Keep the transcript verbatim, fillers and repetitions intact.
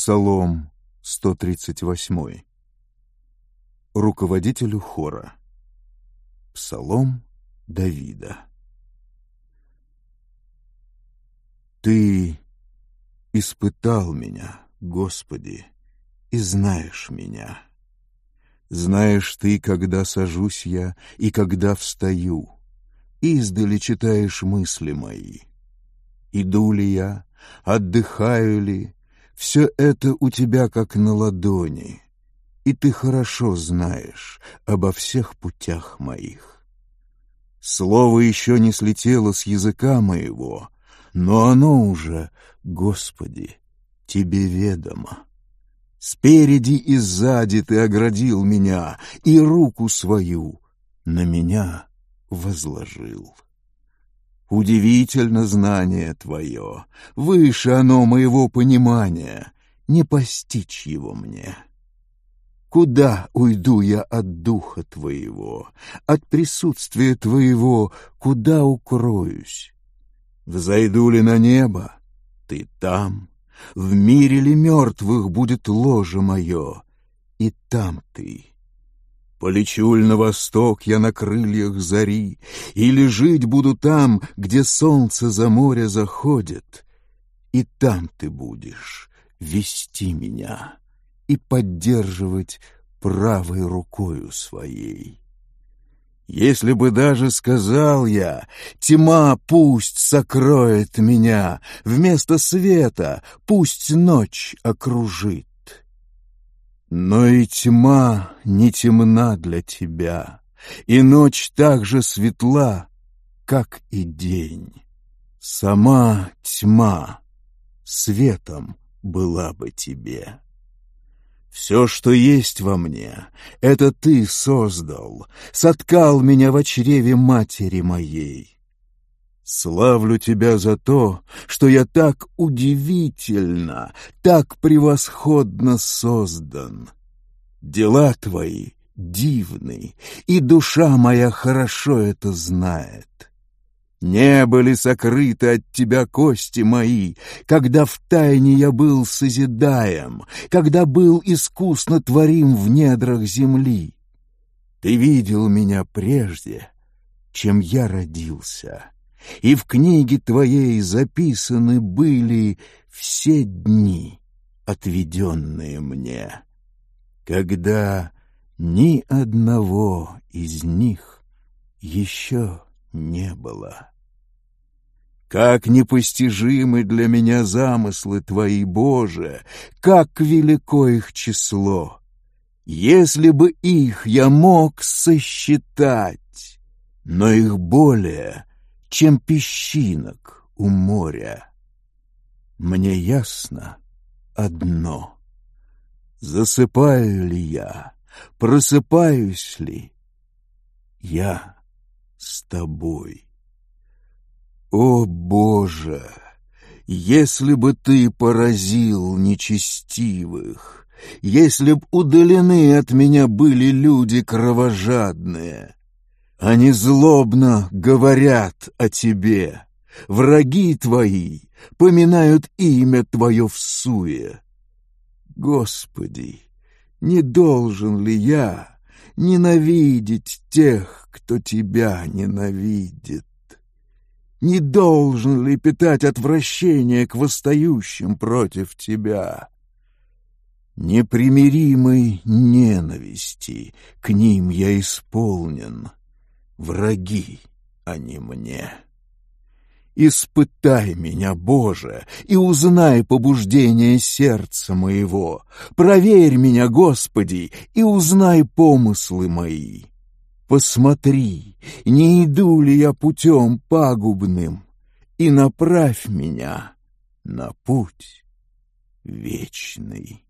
Псалом сто тридцать восемь. Руководителю хора. Псалом Давида. Ты испытал меня, Господи, и знаешь меня. Знаешь ты, когда сажусь я и когда встаю, издали читаешь мысли мои. Иду ли я, отдыхаю ли, все это у тебя как на ладони, и ты хорошо знаешь обо всех путях моих. Слово еще не слетело с языка моего, но оно уже, Господи, тебе ведомо. Спереди и сзади ты оградил меня, и руку свою на меня возложил. Удивительно знание твое, выше оно моего понимания, не постичь его мне. Куда уйду я от духа твоего, от присутствия твоего, куда укроюсь? Взойду ли на небо? Ты там. В мире ли мертвых будет ложе мое? И там ты. Полечу ль на восток я на крыльях зари, или жить буду там, где солнце за море заходит, и там ты будешь вести меня и поддерживать правой рукою своей. Если бы даже сказал я, тьма пусть сокроет меня, вместо света пусть ночь окружит. Но и тьма не темна для тебя, и ночь так же светла, как и день. Сама тьма светом была бы тебе. Все, что есть во мне, это ты создал, соткал меня во чреве матери моей. Славлю тебя за то, что я так удивительно, так превосходно создан. Дела твои дивны, и душа моя хорошо это знает. Не были сокрыты от тебя кости мои, когда втайне я был созидаем, когда был искусно творим в недрах земли. Ты видел меня прежде, чем я родился, и в книге твоей записаны были все дни, отведенные мне, когда ни одного из них еще не было. Как непостижимы для меня замыслы твои, Боже, как велико их число! Если бы их я мог сосчитать, но их более, чем песчинок у моря. Мне ясно одно: засыпаю ли я, просыпаюсь ли, я с тобой. О, Боже, если бы ты поразил нечестивых, если б удалены от меня были люди кровожадные, они злобно говорят о тебе, враги твои поминают имя твое всуе. Господи, не должен ли я ненавидеть тех, кто тебя ненавидит? Не должен ли питать отвращение к восстающим против тебя? Непримиримой ненависти к ним я исполнен, враги они мне. Испытай меня, Боже, и узнай побуждение сердца моего. Проверь меня, Господи, и узнай помыслы мои. Посмотри, не иду ли я путем пагубным, и направь меня на путь вечный.